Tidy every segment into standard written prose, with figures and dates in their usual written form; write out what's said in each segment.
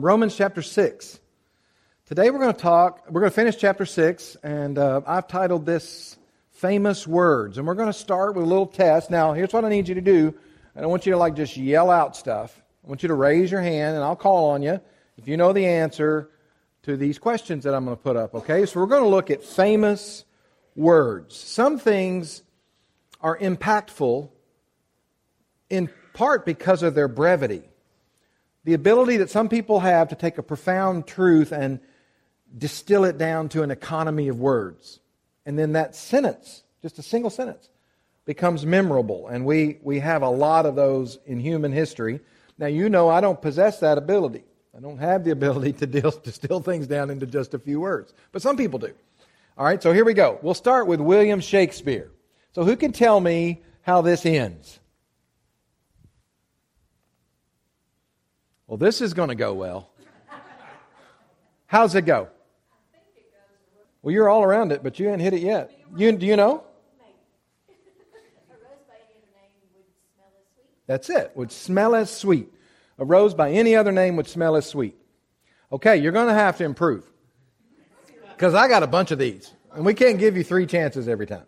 Romans chapter 6. Today we're going to finish chapter 6, and I've titled this Famous Words. And we're going to start with a little test. Now, here's what I need you to do. I don't want you to just yell out stuff. I want you to raise your hand, and I'll call on you if you know the answer to these questions that I'm going to put up, okay? So we're going to look at famous words. Some things are impactful in part because of their brevity. The ability that some people have to take a profound truth and distill it down to an economy of words. And then that sentence, just a single sentence, becomes memorable. And we have a lot of those in human history. Now, you know I don't possess that ability. I don't have the ability to distill things down into just a few words. But some people do. All right, so here we go. We'll start with William Shakespeare. So who can tell me how this ends? Well, this is going to go well. How's it go? Well, you're all around it, but you haven't hit it yet. Do you know? That's it. Would smell as sweet. A rose by any other name would smell as sweet. Okay, you're going to have to improve. Because I got a bunch of these. And we can't give you 3 chances every time.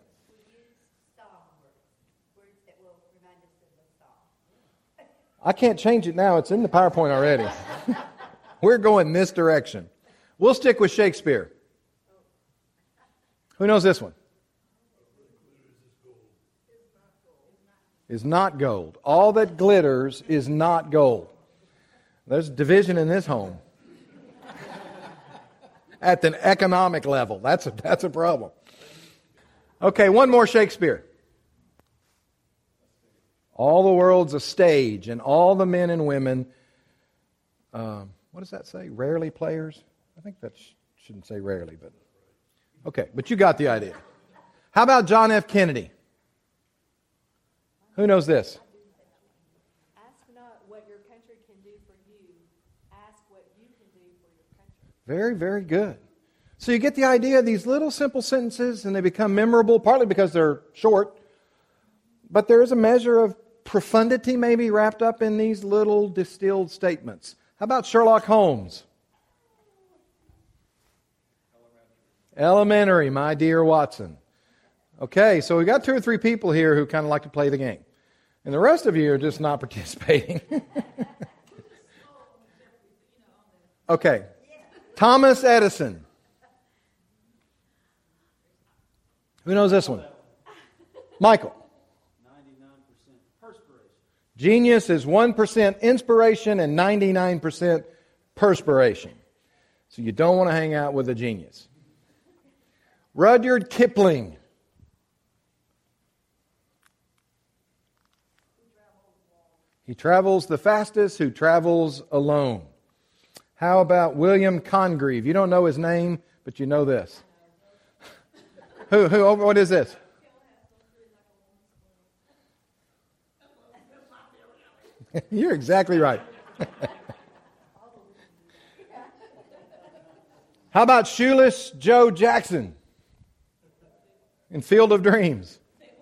I can't change it now. It's in the PowerPoint already. We're going this direction. We'll stick with Shakespeare. Who knows this one? Is not gold. All that glitters is not gold. There's division in this home. At an economic level. That's a problem. Okay, one more Shakespeare. All the world's a stage, and all the men and women, what does that say? Rarely players? I think that shouldn't say rarely, but okay, but you got the idea. How about John F. Kennedy? Who knows this? Ask not what your country can do for you. Ask what you can do for your country. Very, very good. So you get the idea of these little simple sentences, and they become memorable, partly because they're short, but there is a measure of profundity maybe wrapped up in these little distilled statements. How about Sherlock Holmes? Elementary, my dear Watson. Okay, so we got 2 or 3 people here who kind of like to play the game. And the rest of you are just not participating. Okay. Thomas Edison. Who knows this one? Michael. 99% perspiration. Genius is 1% inspiration and 99% perspiration. So you don't want to hang out with a genius. Rudyard Kipling. He travels the fastest who travels alone. How about William Congreve? You don't know his name, but you know this. Who? What is this? You're exactly right. How about Shoeless Joe Jackson in Field of Dreams?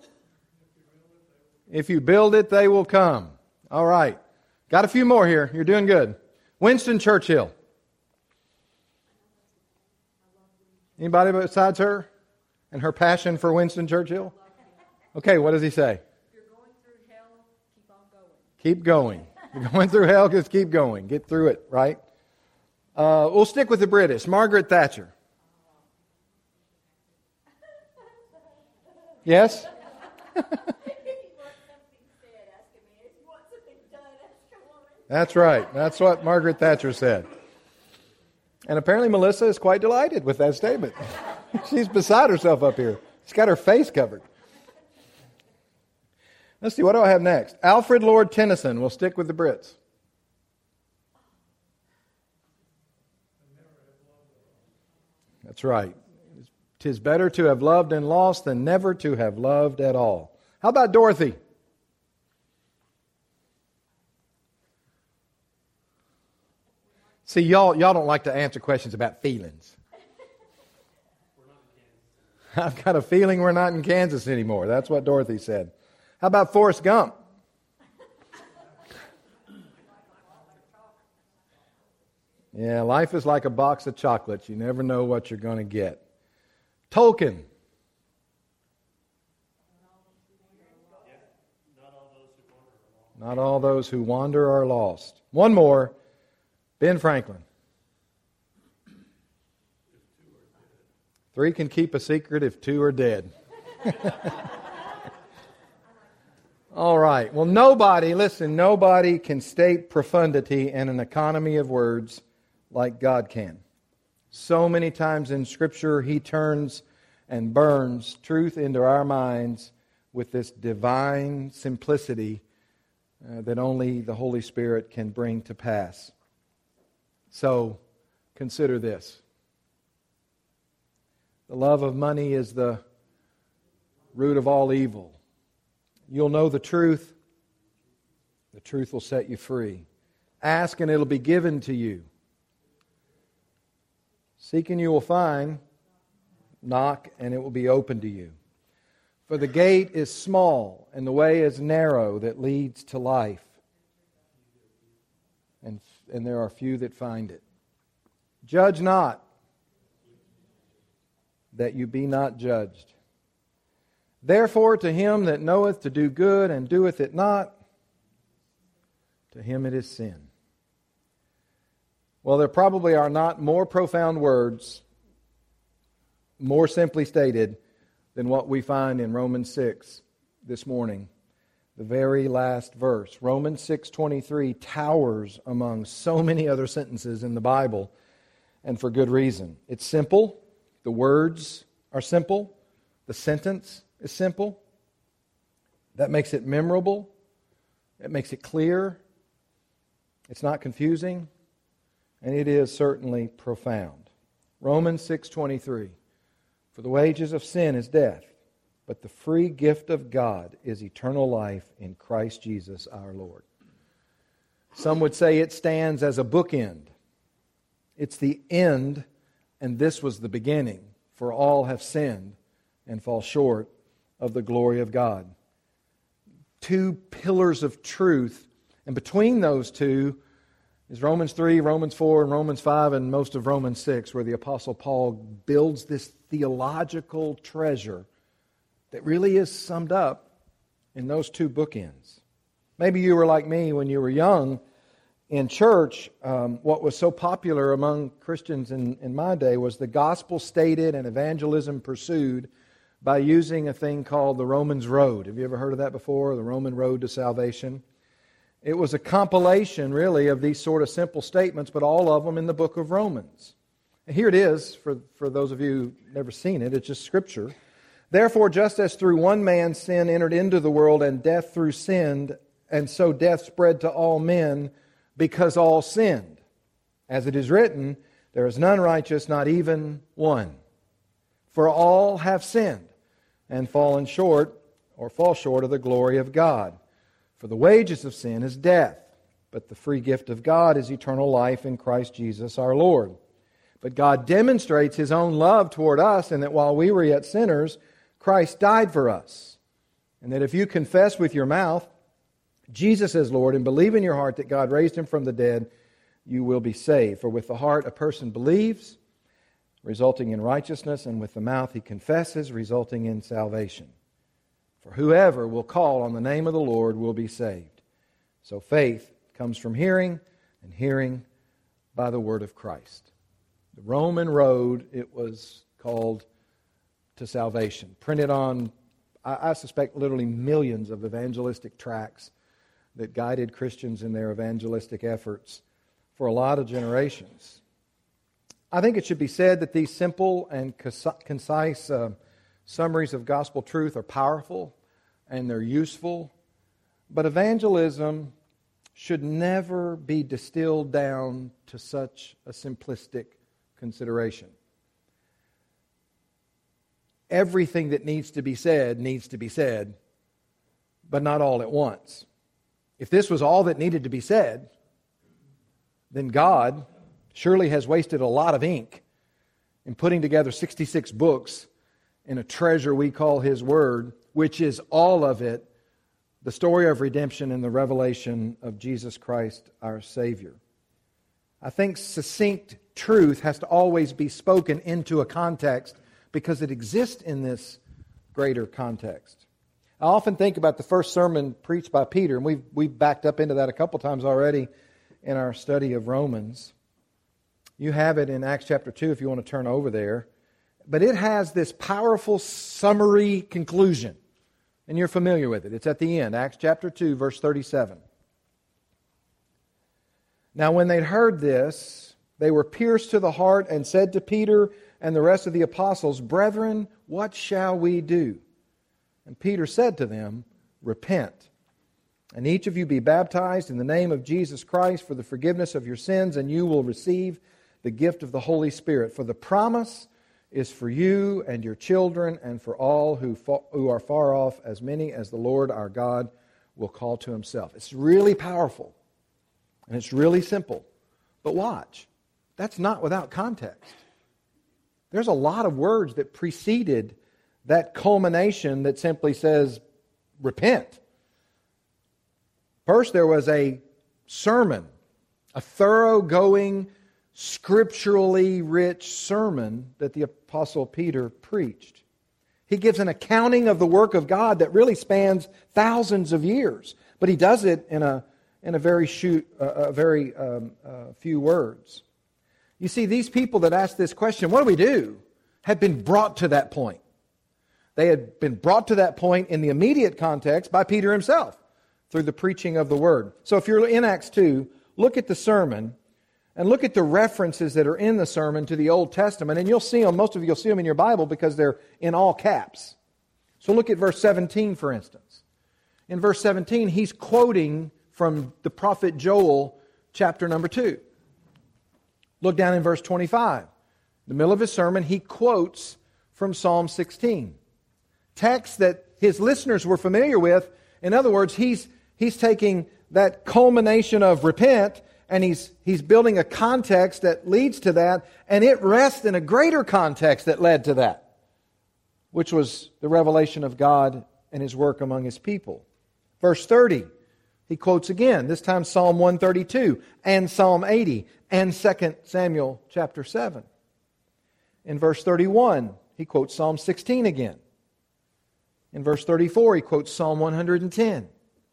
If you build it, they will come. All right. Got a few more here. You're doing good. Winston Churchill. Anybody besides her and her passion for Winston Churchill? Okay, what does he say? If you're going through hell, keep on going. Keep going. You're going through hell, just keep going. Get through it, right? We'll stick with the British. Margaret Thatcher. Yes? That's right. That's what Margaret Thatcher said. And apparently Melissa is quite delighted with that statement. She's beside herself up here. She's got her face covered. Let's see, what do I have next? Alfred Lord Tennyson. We'll stick with the Brits. That's right. 'Tis better to have loved and lost than never to have loved at all. How about Dorothy? See, y'all don't like to answer questions about feelings. I've got a feeling we're not in Kansas anymore. That's what Dorothy said. How about Forrest Gump? Yeah, life is like a box of chocolates. You never know what you're going to get. Tolkien. Not all those who wander are lost. One more. Ben Franklin. 3 can keep a secret if 2 are dead. All right. Well, nobody can state profundity and an economy of words like God can. So many times in Scripture, He turns and burns truth into our minds with this divine simplicity that only the Holy Spirit can bring to pass. So, consider this. The love of money is the root of all evil. You'll know the truth. The truth will set you free. Ask and it'll be given to you. Seek and you will find. Knock and it will be open to you. For the gate is small and the way is narrow that leads to life. And there are few that find it. Judge not, that you be not judged. Therefore to him that knoweth to do good and doeth it not, to him it is sin. Well, there probably are not more profound words, more simply stated, than what we find in Romans 6 this morning. The very last verse. Romans 6:23 towers among so many other sentences in the Bible, and for good reason. It's simple. The words are simple. The sentence is simple. That makes it memorable. It makes it clear. It's not confusing. And it is certainly profound. Romans 6:23. For the wages of sin is death, but the free gift of God is eternal life in Christ Jesus our Lord. Some would say it stands as a bookend. It's the end, and this was the beginning. For all have sinned and fall short of the glory of God. 2 pillars of truth, and between those two is Romans 3, Romans 4, and Romans 5, and most of Romans 6, where the Apostle Paul builds this theological treasure that really is summed up in those 2 bookends. Maybe you were like me when you were young in church. What was so popular among Christians in my day was the gospel stated and evangelism pursued by using a thing called the Romans Road. Have you ever heard of that before? The Roman Road to Salvation. It was a compilation, really, of these sort of simple statements, but all of them in the book of Romans. And here it is, for those of you who've never seen it. It's just Scripture. Therefore, just as through one man sin entered into the world, and death through sin, and so death spread to all men, because all sinned. As it is written, there is none righteous, not even one. For all have sinned, and fallen short, or fall short of the glory of God. For the wages of sin is death, but the free gift of God is eternal life in Christ Jesus our Lord. But God demonstrates His own love toward us in that while we were yet sinners, Christ died for us. And that if you confess with your mouth Jesus as Lord and believe in your heart that God raised Him from the dead, you will be saved. For with the heart a person believes, resulting in righteousness, and with the mouth he confesses, resulting in salvation. For whoever will call on the name of the Lord will be saved. So faith comes from hearing, and hearing by the word of Christ. The Roman road, it was called, to salvation. Printed on, I suspect, literally millions of evangelistic tracts that guided Christians in their evangelistic efforts for a lot of generations. I think it should be said that these simple and concise summaries of gospel truth are powerful and they're useful, but evangelism should never be distilled down to such a simplistic consideration. Everything that needs to be said, but not all at once. If this was all that needed to be said, then God surely has wasted a lot of ink in putting together 66 books in a treasure we call His Word, which is all of it the story of redemption and the revelation of Jesus Christ our Savior. I think succinct truth has to always be spoken into a context because it exists in this greater context. I often think about the first sermon preached by Peter, and we've backed up into that a couple times already in our study of Romans. You have it in Acts chapter 2 if you want to turn over there. But it has this powerful summary conclusion, and you're familiar with it. It's at the end, Acts chapter 2, verse 37. Now when they'd heard this, they were pierced to the heart and said to Peter and the rest of the apostles, "Brethren, what shall we do?" And Peter said to them, "Repent, and each of you be baptized in the name of Jesus Christ for the forgiveness of your sins, and you will receive the gift of the Holy Spirit. For the promise is for you and your children and for all who are far off, as many as the Lord our God will call to Himself." It's really powerful, and it's really simple. But watch, that's not without context. There's a lot of words that preceded that culmination that simply says, repent. First, there was a sermon, a thoroughgoing, scripturally rich sermon that the Apostle Peter preached. He gives an accounting of the work of God that really spans thousands of years, but he does it in a very few words. You see, these people that asked this question, what do we do, had been brought to that point. They had been brought to that point in the immediate context by Peter himself through the preaching of the Word. So if you're in Acts 2, look at the sermon and look at the references that are in the sermon to the Old Testament, and you'll see them, most of you will see them in your Bible because they're in all caps. So look at verse 17, for instance. In verse 17, he's quoting from the prophet Joel, chapter number 2. Look down in verse 25. In the middle of his sermon, he quotes from Psalm 16. Text that his listeners were familiar with. In other words, he's taking that culmination of repent and he's building a context that leads to that, and it rests in a greater context that led to that, which was the revelation of God and His work among His people. Verse 30, he quotes again, this time Psalm 132 and Psalm 80 and 2 Samuel chapter 7. In verse 31, he quotes Psalm 16 again. In verse 34, he quotes Psalm 110.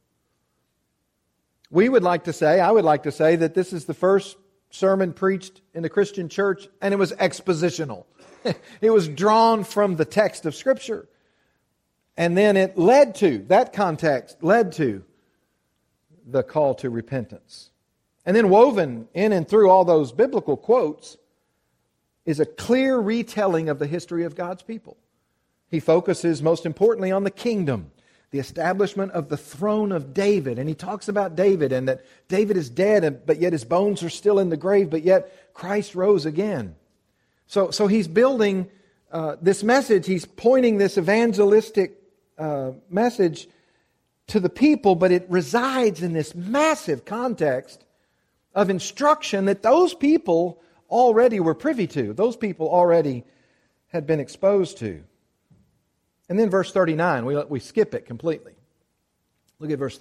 I would like to say that this is the first sermon preached in the Christian church, and it was expositional. It was drawn from the text of Scripture. And then that context led to the call to repentance. And then woven in and through all those biblical quotes is a clear retelling of the history of God's people. He focuses most importantly on the kingdom, the establishment of the throne of David. And he talks about David and that David is dead, but yet his bones are still in the grave, but yet Christ rose again. So he's building this message. He's pointing this evangelistic message to the people, but it resides in this massive context of instruction that those people already were privy to. Those people already had been exposed to. And then verse 39, we skip it completely. Look at verse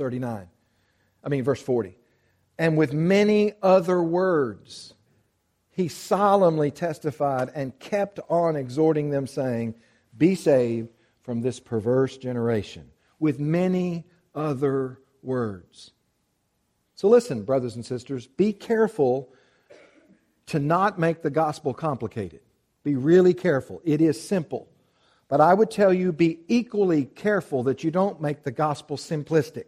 40. And with many other words, he solemnly testified and kept on exhorting them, saying, "Be saved from this perverse generation." With many other words. So listen, brothers and sisters, be careful to not make the gospel complicated. Be really careful. It is simple. But I would tell you, be equally careful that you don't make the gospel simplistic.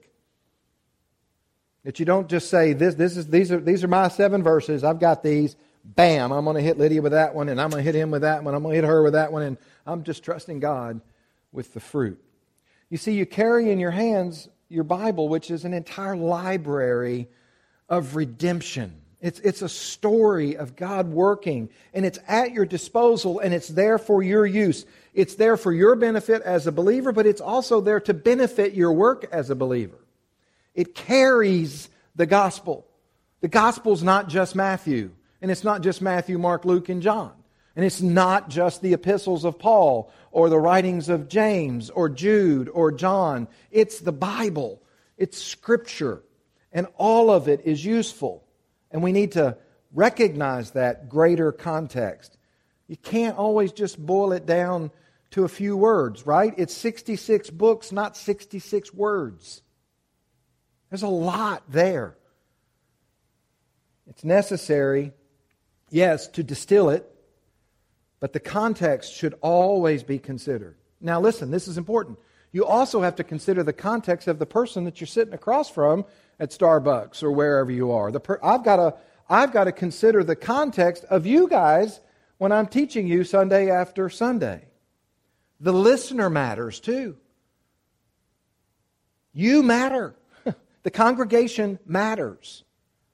That you don't just say, these are my 7 verses, I've got these, bam, I'm going to hit Lydia with that one, and I'm going to hit him with that one, I'm going to hit her with that one, and I'm just trusting God with the fruit. You see, you carry in your hands your Bible, which is an entire library of redemption. It's a story of God working, and it's at your disposal, and it's there for your use. It's there for your benefit as a believer, but it's also there to benefit your work as a believer. It carries the gospel. The gospel's not just Matthew, and it's not just Matthew, Mark, Luke, and John. And it's not just the epistles of Paul or the writings of James or Jude or John. It's the Bible. It's Scripture. And all of it is useful. And we need to recognize that greater context. You can't always just boil it down to a few words, right? It's 66 books, not 66 words. There's a lot there. It's necessary, yes, to distill it, but the context should always be considered. Now listen, this is important. You also have to consider the context of the person that you're sitting across from at Starbucks or wherever you are. I've got to consider the context of you guys when I'm teaching you Sunday after Sunday. The listener matters too. You matter. The congregation matters.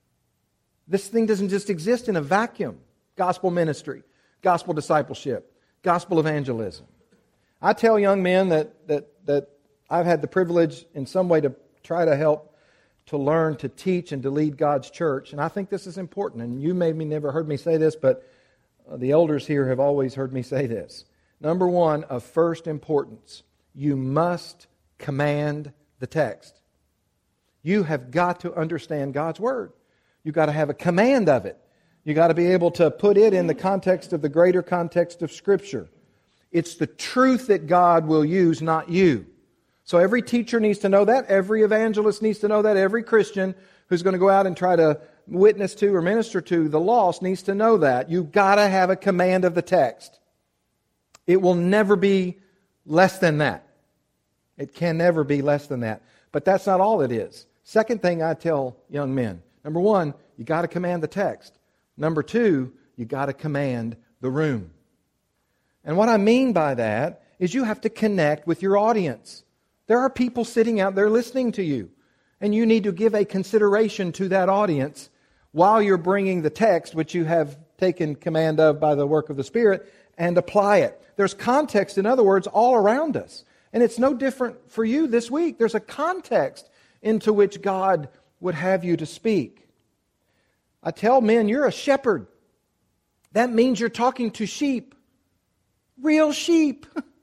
This thing doesn't just exist in a vacuum. Gospel ministry, gospel discipleship, gospel evangelism. I tell young men that I've had the privilege in some way to try to help to learn to teach and to lead God's church. And I think this is important. And you maybe never heard me say this, but the elders here have always heard me say this. Number one, of first importance, you must command the text. You have got to understand God's Word. You've got to have a command of it. You've got to be able to put it in the context of the greater context of Scripture. It's the truth that God will use, not you. So every teacher needs to know that. Every evangelist needs to know that. Every Christian who's going to go out and try to witness to or minister to the lost needs to know that. You've got to have a command of the text. It will never be less than that. It can never be less than that. But that's not all it is. Second thing I tell young men. Number one, you got to command the text. Number two, you got to command the room. And what I mean by that is you have to connect with your audience. There are people sitting out there listening to you. And you need to give a consideration to that audience while you're bringing the text, which you have taken command of by the work of the Spirit, and apply it. There's context, in other words, all around us. And it's no different for you this week. There's a context into which God would have you to speak. I tell men, you're a shepherd. That means you're talking to sheep. Real sheep.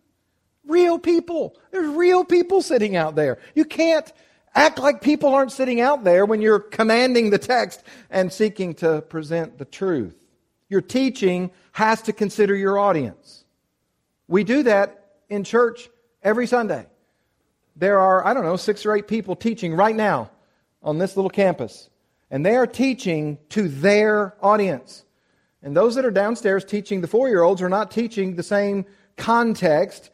Real people. There's real people sitting out there. You can't act like people aren't sitting out there when you're commanding the text and seeking to present the truth. Your teaching has to consider your audience. We do that in church every Sunday. There are, 6 or 8 people teaching right now on this little campus. And they are teaching to their audience. And those that are downstairs teaching the 4-year-olds are not teaching the same context,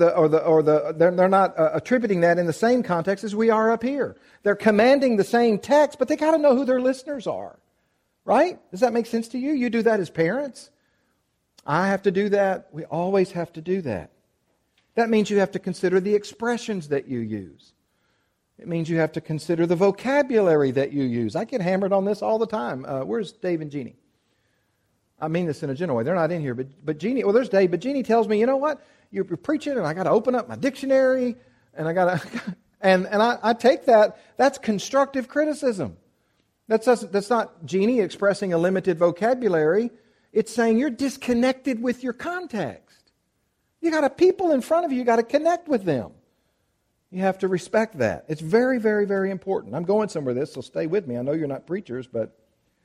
they're not attributing that in the same context as we are up here. They're commanding the same text, but they got to know who their listeners are. Right? Does that make sense to you? You do that as parents. I have to do that. We always have to do that. That means you have to consider the expressions that you use. It means you have to consider the vocabulary that you use. I get hammered on this all the time. Where's Dave and Jeannie? I mean this in a general way. They're not in here, but Jeannie, there's Dave, but Jeannie tells me, you know what? You're preaching and I got to open up my dictionary and I take that. That's constructive criticism. That's not Jeannie expressing a limited vocabulary. It's saying you're disconnected with your context. You got people in front of you. You got to connect with them. You have to respect that. It's very, very, very important. I'm going somewhere with this, so stay with me. I know you're not preachers, but...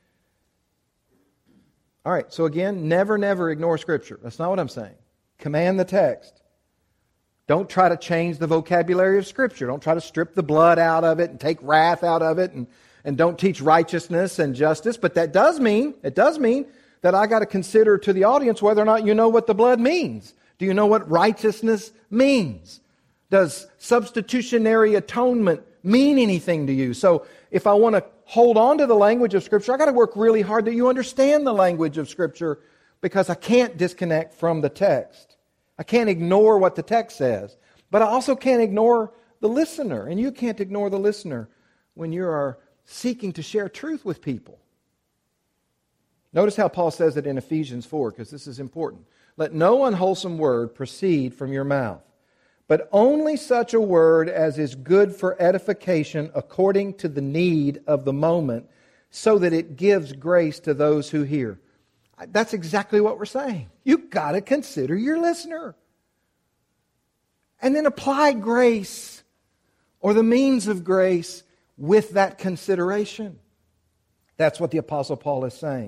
All right, so again, never ignore Scripture. That's not what I'm saying. Command the text. Don't try to change the vocabulary of Scripture. Don't try to strip the blood out of it and take wrath out of it and don't teach righteousness and justice. But it does mean that I got to consider to the audience whether or not you know what the blood means. Do you know what righteousness means? Does substitutionary atonement mean anything to you? So if I want to hold on to the language of Scripture, I got to work really hard that you understand the language of Scripture because I can't disconnect from the text. I can't ignore what the text says. But I also can't ignore the listener. And you can't ignore the listener when you are seeking to share truth with people. Notice how Paul says it in Ephesians 4, because this is important. Let no unwholesome word proceed from your mouth, but only such a word as is good for edification according to the need of the moment, so that it gives grace to those who hear. That's exactly what we're saying. You've got to consider your listener. And then apply grace or the means of grace with that consideration. That's what the Apostle Paul is saying.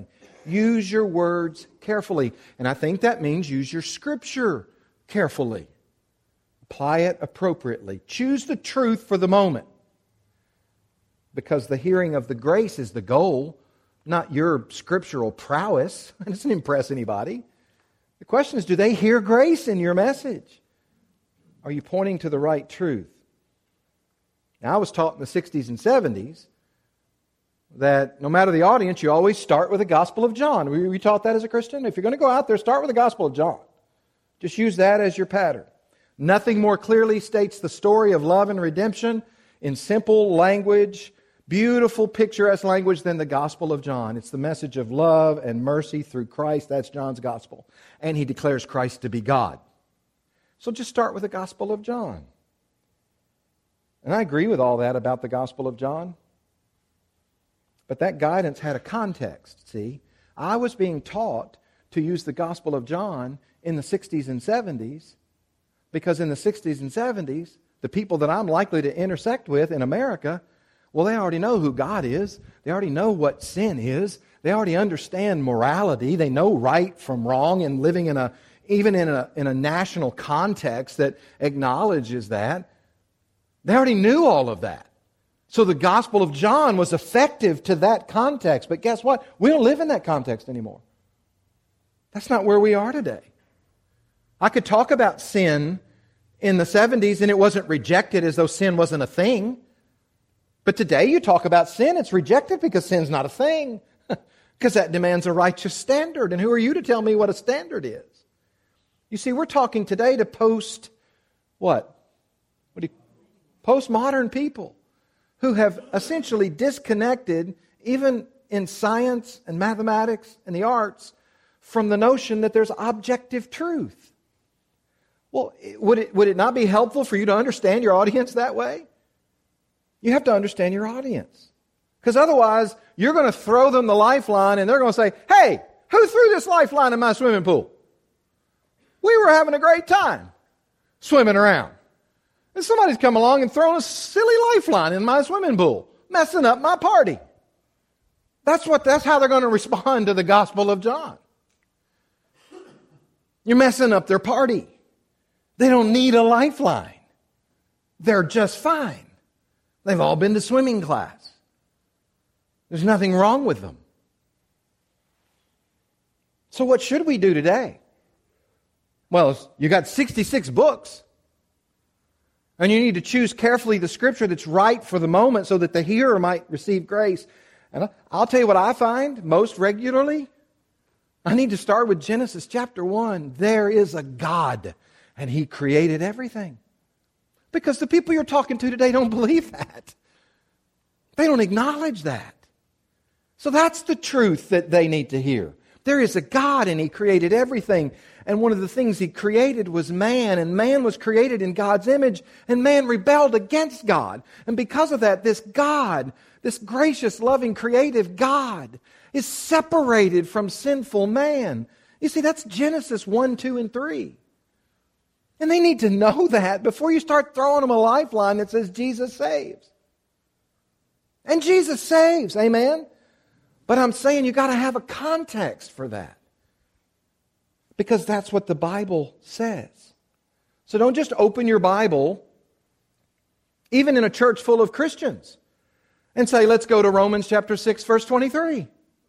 Use your words carefully. And I think that means use your Scripture carefully. Apply it appropriately. Choose the truth for the moment. Because the hearing of the grace is the goal, not your scriptural prowess. It doesn't impress anybody. The question is, do they hear grace in your message? Are you pointing to the right truth? Now, I was taught in the 60s and 70s that no matter the audience, you always start with the Gospel of John. Were you taught that as a Christian? If you're going to go out there, start with the Gospel of John. Just use that as your pattern. Nothing more clearly states the story of love and redemption in simple language, beautiful, picturesque language than the Gospel of John. It's the message of love and mercy through Christ. That's John's Gospel. And he declares Christ to be God. So just start with the Gospel of John. And I agree with all that about the Gospel of John. But that guidance had a context, see? I was being taught to use the Gospel of John in the 60s and 70s because in the 60s and 70s, the people that I'm likely to intersect with in America, well, they already know who God is. They already know what sin is. They already understand morality. They know right from wrong, and living even in a national context that acknowledges that. They already knew all of that. So the Gospel of John was effective to that context. But guess what? We don't live in that context anymore. That's not where we are today. I could talk about sin in the 70s and it wasn't rejected as though sin wasn't a thing. But today you talk about sin, it's rejected because sin's not a thing. Because that demands a righteous standard. And who are you to tell me what a standard is? You see, we're talking today to postmodern people who have essentially disconnected, even in science and mathematics and the arts, from the notion that there's objective truth. Well, would it not be helpful for you to understand your audience that way? You have to understand your audience. Because otherwise, you're going to throw them the lifeline and they're going to say, hey, who threw this lifeline in my swimming pool? We were having a great time swimming around. And somebody's come along and thrown a silly lifeline in my swimming pool, messing up my party. That's how they're going to respond to the Gospel of John. You're messing up their party. They don't need a lifeline. They're just fine. They've all been to swimming class. There's nothing wrong with them. So what should we do today? Well, you got 66 books. And you need to choose carefully the Scripture that's right for the moment so that the hearer might receive grace. And I'll tell you what I find most regularly. I need to start with Genesis chapter 1. There is a God, and He created everything. Because the people you're talking to today don't believe that. They don't acknowledge that. So that's the truth that they need to hear. There is a God, and He created everything. And one of the things He created was man, and man was created in God's image, and man rebelled against God. And because of that, this God, this gracious, loving, creative God, is separated from sinful man. You see, that's Genesis 1, 2, and 3. And they need to know that before you start throwing them a lifeline that says Jesus saves. And Jesus saves, amen? But I'm saying you've got to have a context for that. Because that's what the Bible says. So don't just open your Bible, even in a church full of Christians, and say, let's go to Romans chapter 6, verse 23.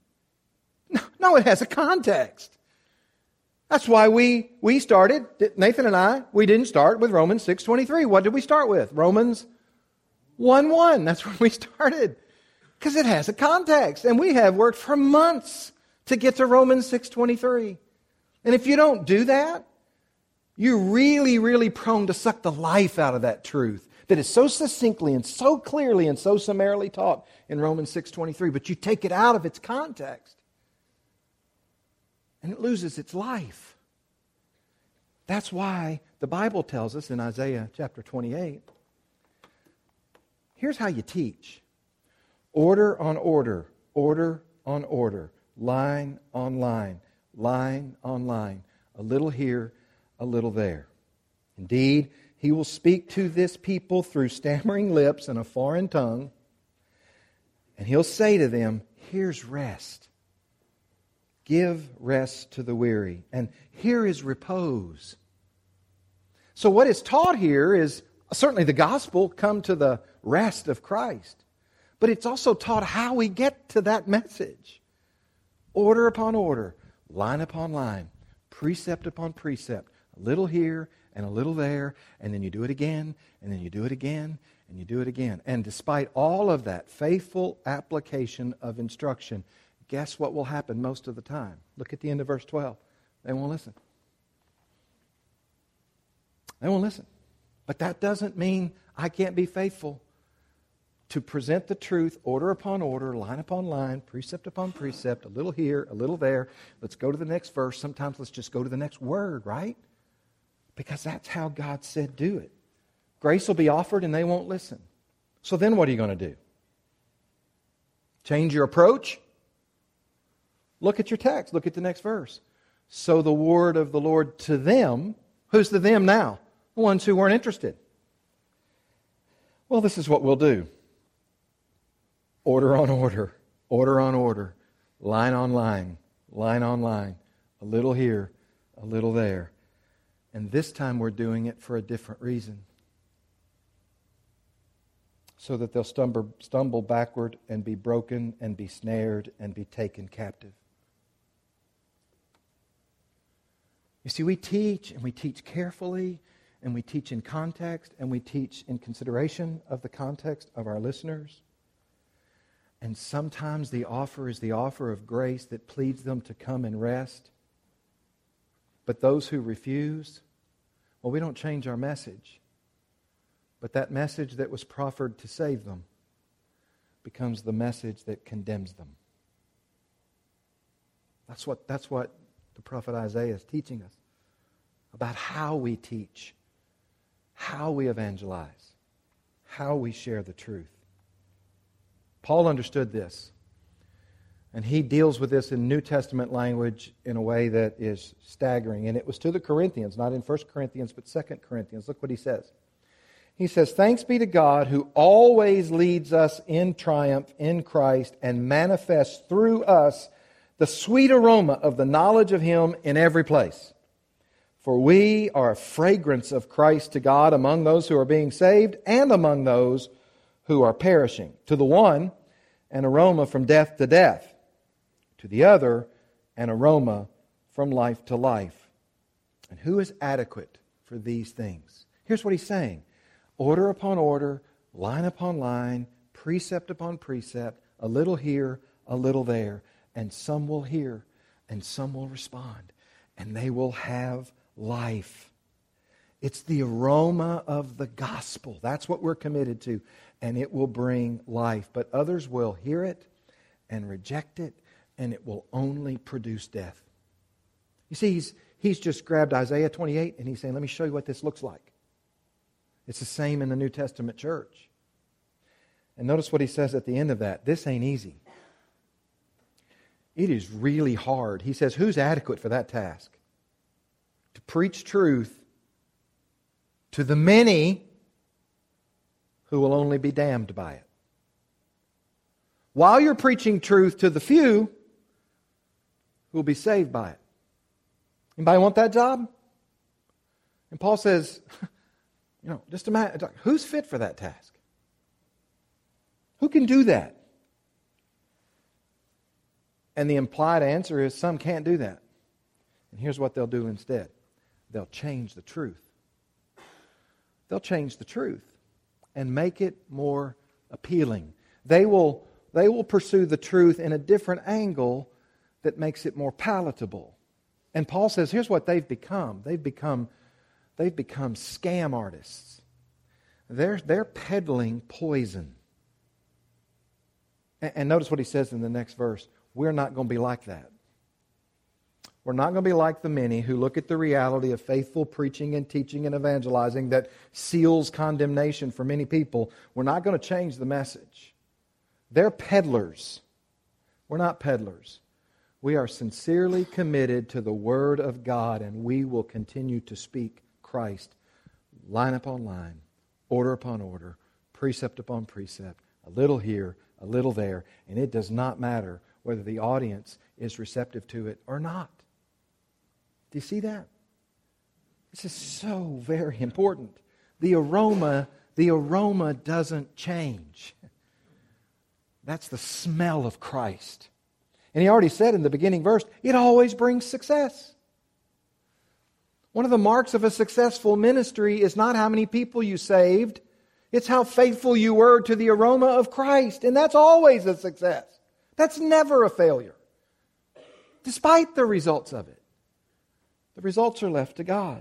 No, it has a context. That's why we started, Nathan and I, we didn't start with Romans 6:23. What did we start with? Romans 1:1. That's where we started. Because it has a context. And we have worked for months to get to Romans 6:23. And if you don't do that, you're really, really prone to suck the life out of that truth that is so succinctly and so clearly and so summarily taught in Romans 6:23. But you take it out of its context, and it loses its life. That's why the Bible tells us in Isaiah chapter 28, here's how you teach. Order on order, order on order, line on line, line on line, a little here, a little there. Indeed, He will speak to this people through stammering lips and a foreign tongue, and He'll say to them, here's rest. Give rest to the weary. And here is repose. So what is taught here is certainly the gospel, come to the rest of Christ. But it's also taught how we get to that message. Order upon order, line upon line, precept upon precept, a little here and a little there, and then you do it again, and then you do it again, and you do it again. And despite all of that faithful application of instruction, guess what will happen most of the time? Look at the end of verse 12. They won't listen. They won't listen. But that doesn't mean I can't be faithful to present the truth, order upon order, line upon line, precept upon precept, a little here, a little there. Let's go to the next verse. Sometimes let's just go to the next word, right? Because that's how God said do it. Grace will be offered and they won't listen. So then what are you going to do? Change your approach? Look at your text. Look at the next verse. So the word of the Lord to them. Who's the them now? The ones who weren't interested. Well, this is what we'll do. Order on order, order on order, line on line, line on line, a little here, a little there. And this time we're doing it for a different reason. So that they'll stumble backward and be broken and be snared and be taken captive. You see, we teach and we teach carefully and we teach in context and we teach in consideration of the context of our listeners. And sometimes the offer is the offer of grace that pleads them to come and rest. But those who refuse, well, we don't change our message. But that message that was proffered to save them becomes the message that condemns them. That's what the prophet Isaiah is teaching us about how we teach, how we evangelize, how we share the truth. Paul understood this, and he deals with this in New Testament language in a way that is staggering. And it was to the Corinthians, not in 1 Corinthians, but 2 Corinthians. Look what he says. He says, "Thanks be to God who always leads us in triumph in Christ and manifests through us the sweet aroma of the knowledge of Him in every place. For we are a fragrance of Christ to God among those who are being saved and among those who are perishing. To the one, an aroma from death to death. To the other, an aroma from life to life. And who is adequate for these things?" Here's what he's saying. Order upon order, line upon line, precept upon precept, a little here, a little there. And some will hear, and some will respond. And they will have life. It's the aroma of the gospel. That's what we're committed to. And it will bring life. But others will hear it and reject it, and it will only produce death. You see, he's just grabbed Isaiah 28, and he's saying, let me show you what this looks like. It's the same in the New Testament church. And notice what he says at the end of that. This ain't easy. It is really hard. He says, who's adequate for that task? To preach truth to the many who will only be damned by it. While you're preaching truth to the few who will be saved by it. Anybody want that job? And Paul says, just imagine, who's fit for that task? Who can do that? And the implied answer is some can't do that. And here's what they'll do instead. They'll change the truth. They'll change the truth and make it more appealing. They will pursue the truth in a different angle that makes it more palatable. And Paul says, here's what they've become. They've become scam artists. They're peddling poison. And notice what he says in the next verse. We're not going to be like that. We're not going to be like the many who look at the reality of faithful preaching and teaching and evangelizing that seals condemnation for many people. We're not going to change the message. They're peddlers. We're not peddlers. We are sincerely committed to the Word of God, and we will continue to speak Christ line upon line, order upon order, precept upon precept, a little here, a little there, and it does not matter whether the audience is receptive to it or not. Do you see that? This is so very important. The aroma doesn't change. That's the smell of Christ. And he already said in the beginning verse, it always brings success. One of the marks of a successful ministry is not how many people you saved. It's how faithful you were to the aroma of Christ. And that's always a success. That's never a failure. Despite the results of it. The results are left to God.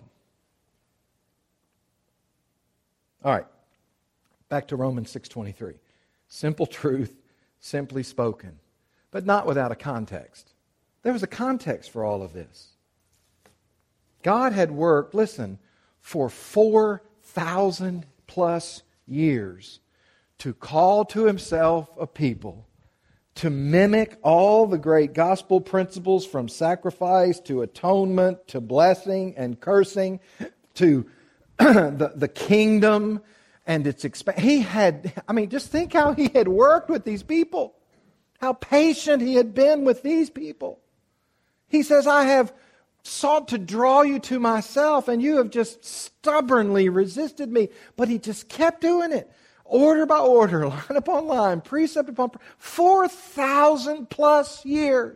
All right. Back to Romans 6:23. Simple truth, simply spoken. But not without a context. There was a context for all of this. God had worked, listen, for 4,000 plus years to call to Himself a people to mimic all the great gospel principles from sacrifice to atonement to blessing and cursing to the kingdom and its expansion. Just think how He had worked with these people. How patient He had been with these people. He says, I have sought to draw you to myself, and you have just stubbornly resisted me. But He just kept doing it. Order by order, line upon line, precept upon precept. 4,000 plus years.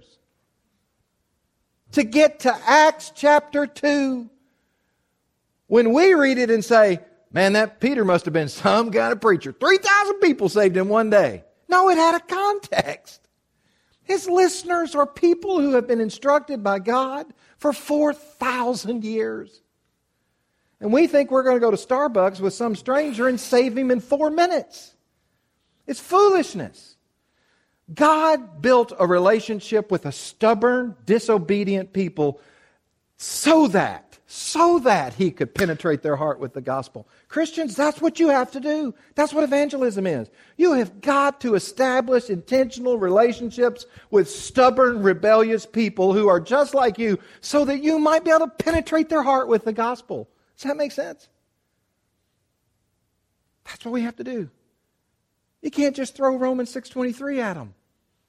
To get to Acts chapter 2. When we read it and say, man, that Peter must have been some kind of preacher. 3,000 people saved in one day. No, it had a context. His listeners are people who have been instructed by God for 4,000 years. And we think we're going to go to Starbucks with some stranger and save him in 4 minutes. It's foolishness. God built a relationship with a stubborn, disobedient people so that He could penetrate their heart with the gospel. Christians, that's what you have to do. That's what evangelism is. You have got to establish intentional relationships with stubborn, rebellious people who are just like you so that you might be able to penetrate their heart with the gospel. Does that make sense? That's what we have to do. You can't just throw Romans 6:23 at them.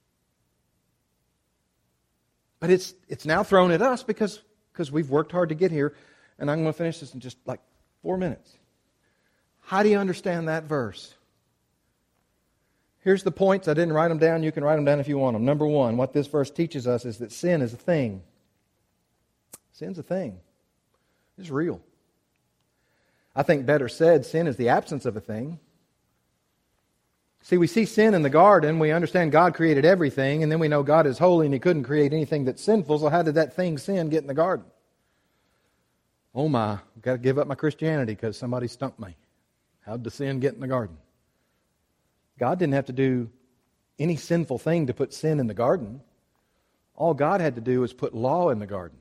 But it's now thrown at us because we've worked hard to get here, and I'm going to finish this in just like 4 minutes. How do you understand that verse? Here's the points. I didn't write them down. You can write them down if you want them. Number one, what this verse teaches us is that sin is a thing. Sin's a thing. It's real. I think better said, sin is the absence of a thing. See, we see sin in the garden. We understand God created everything, and then we know God is holy and He couldn't create anything that's sinful, so how did that thing, sin, get in the garden? Oh my, I've got to give up my Christianity because somebody stumped me. How did the sin get in the garden? God didn't have to do any sinful thing to put sin in the garden. All God had to do was put law in the garden.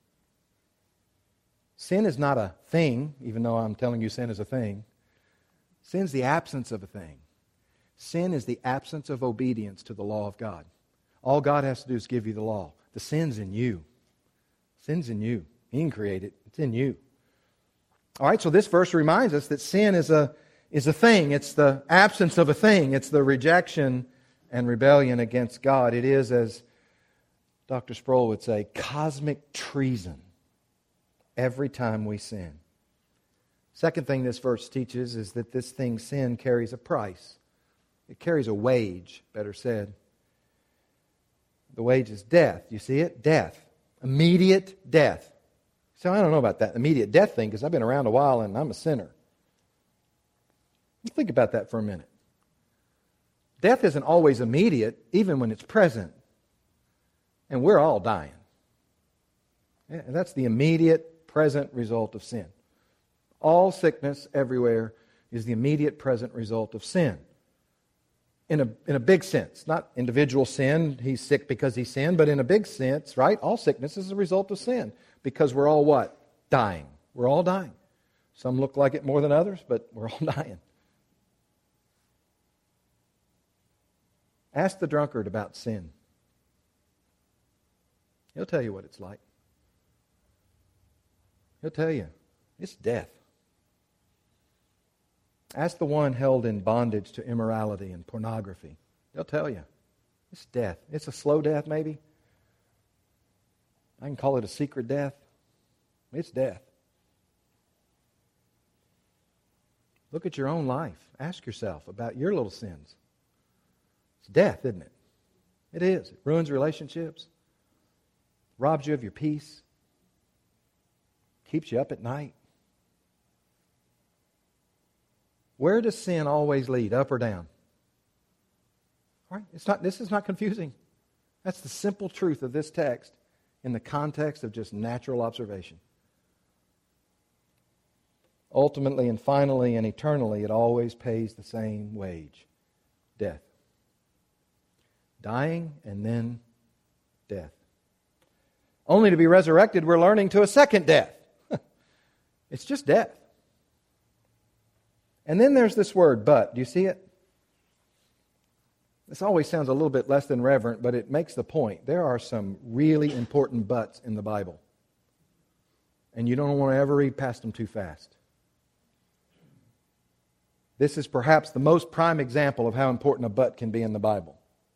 Sin is not a thing, even though I'm telling you sin is a thing. Sin's the absence of a thing. Sin is the absence of obedience to the law of God. All God has to do is give you the law. The sin's in you. Sin's in you. He didn't create it. It's in you. All right, so this verse reminds us that sin is a thing. It's the absence of a thing. It's the rejection and rebellion against God. It is, as Dr. Sproul would say, cosmic treason every time we sin. Second thing this verse teaches is that this thing, sin, carries a price. It carries a wage, better said. The wage is death. You see it? Death. Immediate death. So I don't know about that immediate death thing because I've been around a while and I'm a sinner. Think about that for a minute. Death isn't always immediate, even when it's present. And we're all dying. And that's the immediate, present result of sin. All sickness everywhere is the immediate, present result of sin. In a big sense. Not individual sin, he's sick because he sinned, but in a big sense, right? All sickness is a result of sin. Because we're all what? Dying. We're all dying. Some look like it more than others, but we're all dying. Ask the drunkard about sin. He'll tell you what it's like. He'll tell you. It's death. Ask the one held in bondage to immorality and pornography. They'll tell you. It's death. It's a slow death, maybe. I can call it a secret death. It's death. Look at your own life. Ask yourself about your little sins. It's death, isn't it? It is. It ruins relationships, robs you of your peace, keeps you up at night. Where does sin always lead, up or down? All right? This is not confusing. That's the simple truth of this text in the context of just natural observation. Ultimately and finally and eternally, it always pays the same wage. Death. Dying and then death. Only to be resurrected, we're learning to a second death. It's just death. And then there's this word, but. Do you see it? This always sounds a little bit less than reverent, but it makes the point. There are some really important buts in the Bible. And you don't want to ever read past them too fast. This is perhaps the most prime example of how important a but can be in the Bible.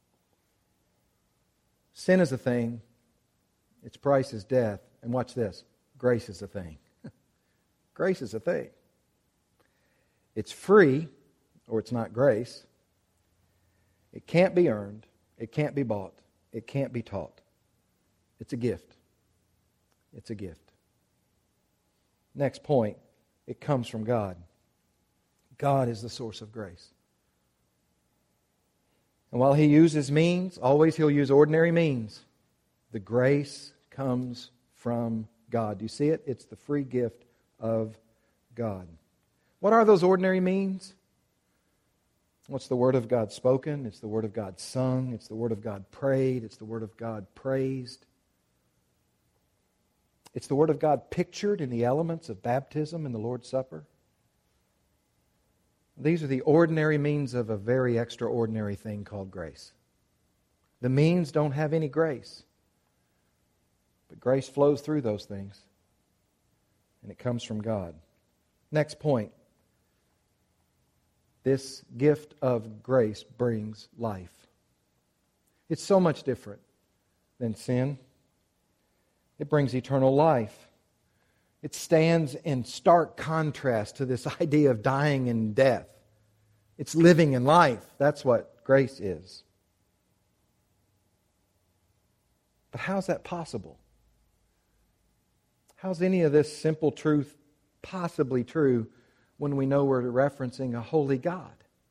Sin is a thing. Its price is death. And watch this. Grace is a thing. Grace is a thing. It's free, or it's not grace. It can't be earned. It can't be bought. It can't be taught. It's a gift. It's a gift. Next point, it comes from God. God is the source of grace. And while He uses means, always He'll use ordinary means. The grace comes from God. Do you see it? It's the free gift of God. What are those ordinary means? What's the Word of God spoken? It's the Word of God sung. It's the Word of God prayed. It's the Word of God praised. It's the Word of God pictured in the elements of baptism and the Lord's Supper. These are the ordinary means of a very extraordinary thing called grace. The means don't have any grace. But grace flows through those things. And it comes from God. Next point. This gift of grace brings life. It's so much different than sin. It brings eternal life. It stands in stark contrast to this idea of dying and death. It's living in life. That's what grace is. But how's that possible? How's any of this simple truth possibly true when we know we're referencing a holy God?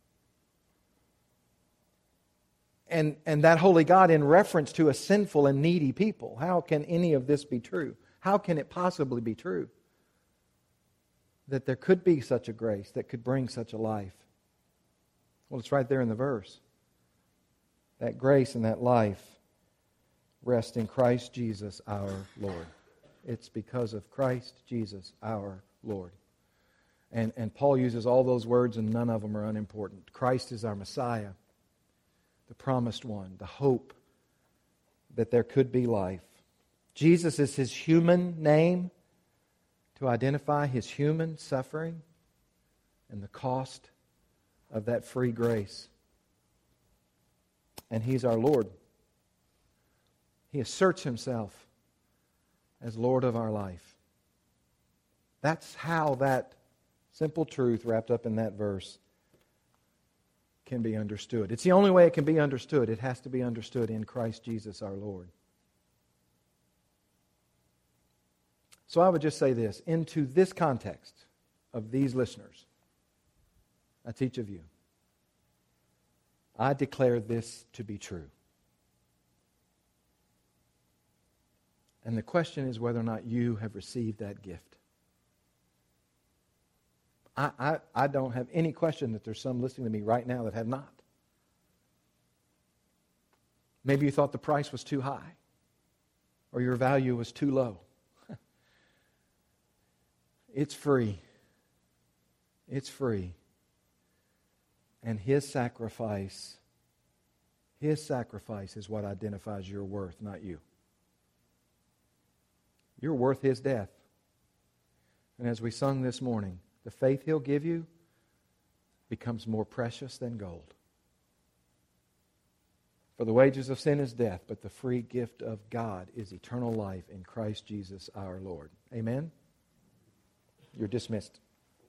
And that holy God in reference to a sinful and needy people. How can any of this be true? How can it possibly be true that there could be such a grace that could bring such a life? Well, it's right there in the verse. That grace and that life rest in Christ Jesus our Lord. It's because of Christ Jesus our Lord. And Paul uses all those words and none of them are unimportant. Christ is our Messiah, the promised one, the hope that there could be life. Jesus is His human name to identify His human suffering and the cost of that free grace. And He's our Lord. He asserts Himself as Lord of our life. That's how that simple truth wrapped up in that verse can be understood. It's the only way it can be understood. It has to be understood in Christ Jesus our Lord. So I would just say this, into this context of these listeners, that's each of you, I declare this to be true. And the question is whether or not you have received that gift. I don't have any question that there's some listening to me right now that have not. Maybe you thought the price was too high or your value was too low. It's free. It's free. And His sacrifice is what identifies your worth, not you. You're worth His death. And as we sung this morning, the faith He'll give you becomes more precious than gold. For the wages of sin is death, but the free gift of God is eternal life in Christ Jesus our Lord. Amen? You're dismissed.